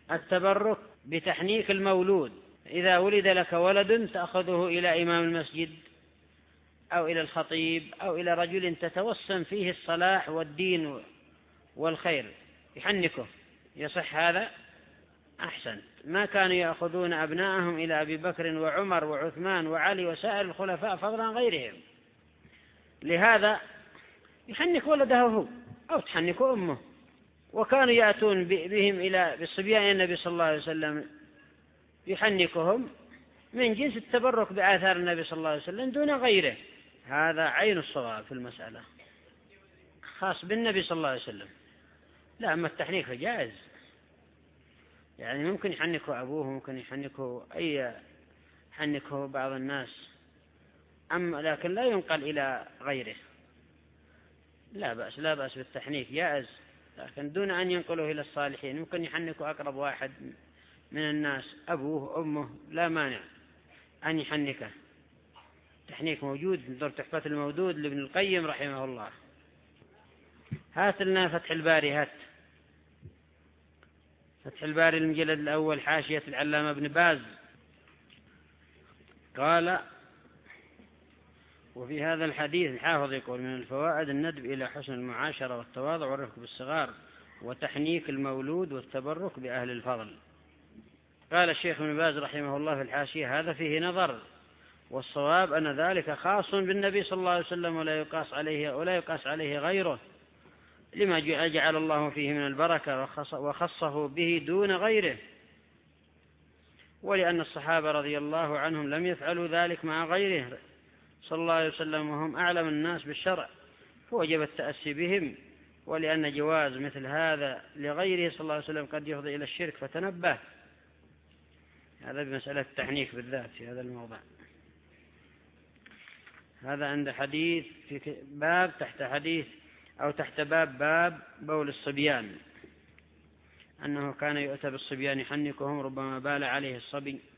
التبرك بتحنيك المولود. إذا ولد لك ولد تأخذه إلى إمام المسجد أو إلى الخطيب أو إلى رجل تتوسم فيه الصلاح والدين والخير، يحنكه، يصح هذا؟ أحسن. ما كانوا يأخذون أبناءهم إلى أبي بكر وعمر وعثمان وعلي وسائر الخلفاء فضلا غيرهم. لهذا يحنك ولده هو أو تحنك أمه. وكانوا يأتون بهم إلى بالصبيان النبي صلى الله عليه وسلم يحنكهم من جنس التبرك بآثار النبي صلى الله عليه وسلم دون غيره. هذا عين الصواب في المسألة، خاص بالنبي صلى الله عليه وسلم. لا، أما التحنيك جائز، يعني ممكن يحنكه أبوه، ممكن يحنكه بعض الناس، لكن لا ينقل إلى غيره. لا بأس بالتحنيك، جائز، لكن دون أن ينقله إلى الصالحين. ممكن يحنكه أقرب واحد من الناس، أبوه أمه، لا مانع أن يحنكه. تحنيك موجود في دور تحفة المودود لابن القيم رحمه الله. هات لنا فتح الباري، فتح الباري المجلد الأول، حاشية العلامة ابن باز. قال: وفي هذا الحديث الحافظ يقول: من الفوائد الندب إلى حسن المعاشرة والتواضع والرفق بالصغار وتحنيك المولود والتبرك بأهل الفضل. قال الشيخ ابن باز رحمه الله في الحاشية: هذا فيه نظر، والصواب أن ذلك خاص بالنبي صلى الله عليه وسلم ولا يقاس عليه غيره، لما جعل الله فيه من البركة وخصه به دون غيره، ولأن الصحابة رضي الله عنهم لم يفعلوا ذلك مع غيره صلى الله عليه وسلم وهم أعلم الناس بالشرع، فوجب التأسي بهم. ولأن جواز مثل هذا لغيره صلى الله عليه وسلم قد يفضي إلى الشرك، فتنبه. هذا بمسألة التحنيك بالذات في هذا الموضع. هذا عند حديث في باب تحت حديث أو تحت باب بول الصبيان، أنه كان يؤتى بالصبيان يحنكهم ربما بال عليه الصبي.